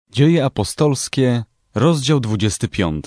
Dzieje apostolskie, rozdział 25.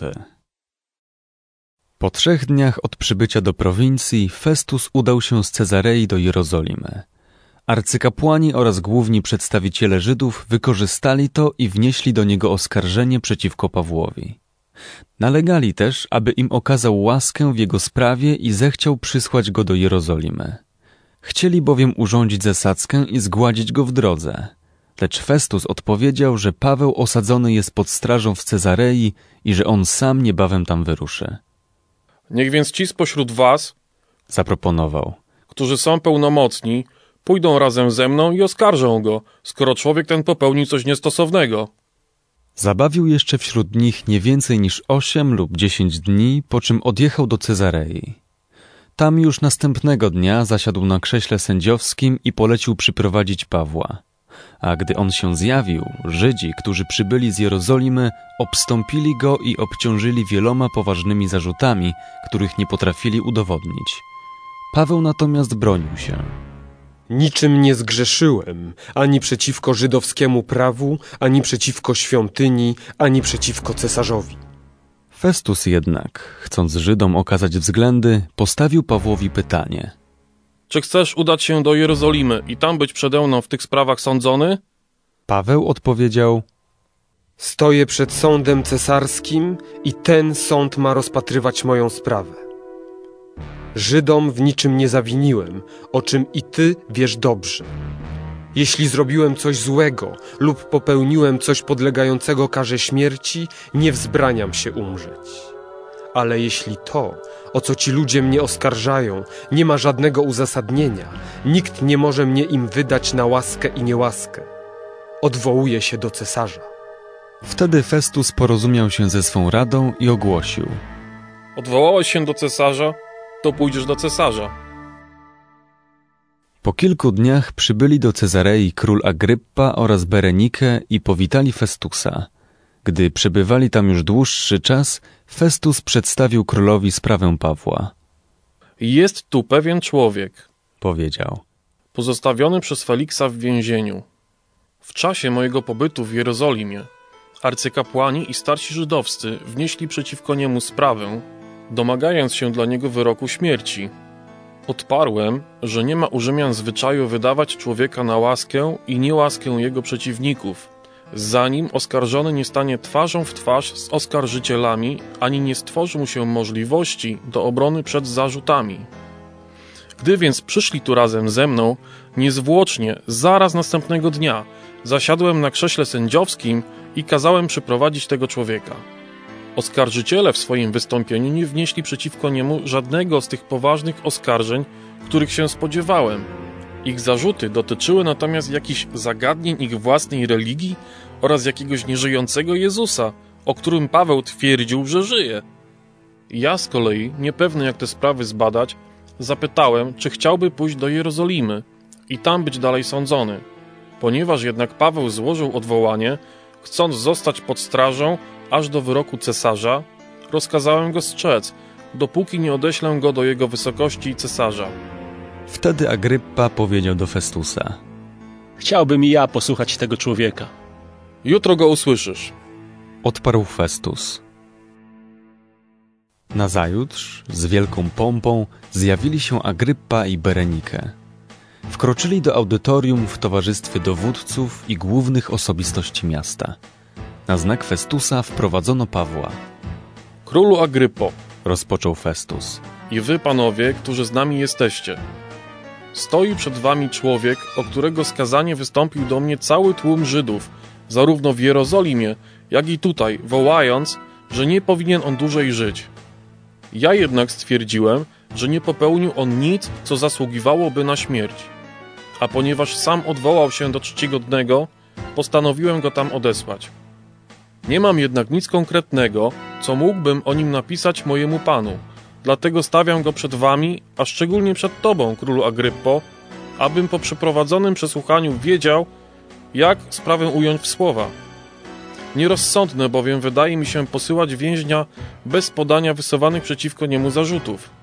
Po 3 dniach od przybycia do prowincji Festus udał się z Cezarei do Jerozolimy. Arcykapłani oraz główni przedstawiciele Żydów wykorzystali to i wnieśli do niego oskarżenie przeciwko Pawłowi. Nalegali też, aby im okazał łaskę w jego sprawie i zechciał przysłać go do Jerozolimy. Chcieli bowiem urządzić zasadzkę i zgładzić go w drodze. Lecz Festus odpowiedział, że Paweł osadzony jest pod strażą w Cezarei i że on sam niebawem tam wyruszy. Niech więc ci spośród was, zaproponował, którzy są pełnomocni, pójdą razem ze mną i oskarżą go, skoro człowiek ten popełnił coś niestosownego. Zabawił jeszcze wśród nich nie więcej niż 8 lub 10 dni, po czym odjechał do Cezarei. Tam już następnego dnia zasiadł na krześle sędziowskim i polecił przyprowadzić Pawła. A gdy on się zjawił, Żydzi, którzy przybyli z Jerozolimy, obstąpili go i obciążyli wieloma poważnymi zarzutami, których nie potrafili udowodnić. Paweł natomiast bronił się. Niczym nie zgrzeszyłem, ani przeciwko żydowskiemu prawu, ani przeciwko świątyni, ani przeciwko cesarzowi. Festus jednak, chcąc Żydom okazać względy, postawił Pawłowi pytanie. Czy chcesz udać się do Jerozolimy i tam być przede mną w tych sprawach sądzony? Paweł odpowiedział: Stoję przed sądem cesarskim i ten sąd ma rozpatrywać moją sprawę. Żydom w niczym nie zawiniłem, o czym i ty wiesz dobrze. Jeśli zrobiłem coś złego lub popełniłem coś podlegającego karze śmierci, nie wzbraniam się umrzeć. Ale jeśli to, o co ci ludzie mnie oskarżają, nie ma żadnego uzasadnienia, nikt nie może mnie im wydać na łaskę i niełaskę. Odwołuję się do cesarza. Wtedy Festus porozumiał się ze swą radą i ogłosił: Odwołałeś się do cesarza? To pójdziesz do cesarza. Po kilku dniach przybyli do Cezarei król Agryppa oraz Berenike i powitali Festusa. Gdy przebywali tam już dłuższy czas, Festus przedstawił królowi sprawę Pawła. Jest tu pewien człowiek, powiedział, pozostawiony przez Feliksa w więzieniu. W czasie mojego pobytu w Jerozolimie arcykapłani i starsi żydowscy wnieśli przeciwko niemu sprawę, domagając się dla niego wyroku śmierci. Odparłem, że nie ma u Rzymian zwyczaju wydawać człowieka na łaskę i niełaskę jego przeciwników, zanim oskarżony nie stanie twarzą w twarz z oskarżycielami, ani nie stworzy mu się możliwości do obrony przed zarzutami. Gdy więc przyszli tu razem ze mną, niezwłocznie, zaraz następnego dnia, zasiadłem na krześle sędziowskim i kazałem przyprowadzić tego człowieka. Oskarżyciele w swoim wystąpieniu nie wnieśli przeciwko niemu żadnego z tych poważnych oskarżeń, których się spodziewałem. Ich zarzuty dotyczyły natomiast jakichś zagadnień ich własnej religii oraz jakiegoś nieżyjącego Jezusa, o którym Paweł twierdził, że żyje. Ja z kolei, niepewny jak te sprawy zbadać, zapytałem, czy chciałby pójść do Jerozolimy i tam być dalej sądzony. Ponieważ jednak Paweł złożył odwołanie, chcąc zostać pod strażą aż do wyroku cesarza, rozkazałem go strzec, dopóki nie odeślę go do jego wysokości cesarza. Wtedy Agryppa powiedział do Festusa: Chciałbym i ja posłuchać tego człowieka. Jutro go usłyszysz. Odparł Festus. Nazajutrz, z wielką pompą, zjawili się Agryppa i Berenike. Wkroczyli do audytorium w towarzystwie dowódców i głównych osobistości miasta. Na znak Festusa wprowadzono Pawła. Królu Agryppo, rozpoczął Festus, i wy, panowie, którzy z nami jesteście. Stoi przed wami człowiek, o którego skazanie wystąpił do mnie cały tłum Żydów, zarówno w Jerozolimie, jak i tutaj, wołając, że nie powinien on dłużej żyć. Ja jednak stwierdziłem, że nie popełnił on nic, co zasługiwałoby na śmierć. A ponieważ sam odwołał się do czcigodnego, postanowiłem go tam odesłać. Nie mam jednak nic konkretnego, co mógłbym o nim napisać mojemu panu. Dlatego stawiam go przed wami, a szczególnie przed tobą, królu Agryppo, abym po przeprowadzonym przesłuchaniu wiedział, jak sprawę ująć w słowa. Nierozsądne bowiem wydaje mi się posyłać więźnia bez podania wysuwanych przeciwko niemu zarzutów.